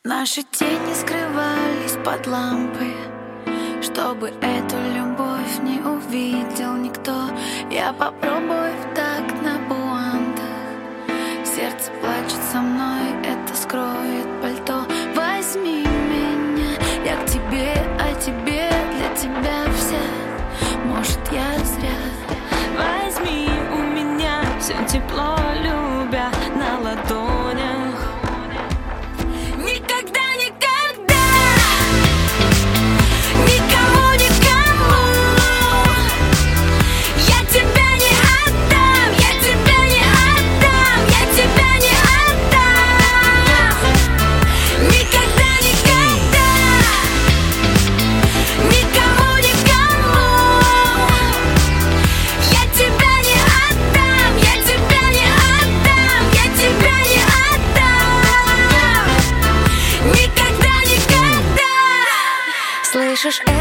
Наши тени скрывались под лампой, чтобы эту любовь не увидел никто. Я попробую в такт на пуантах. Сердце плачет со мной, это скроет пальто. Возьми меня, я к тебе, а тебе, для тебя вся. Может, я зря. Возьми у меня все тепло, любя на ладонях. Никогда, никогда, никому, никому я тебя не отдам, я тебя не отдам, я тебя не отдам. Никогда, никогда, никому, никому я тебя не отдам, я тебя не отдам, я тебя не отдам. Никогда, никогда. Слышишь?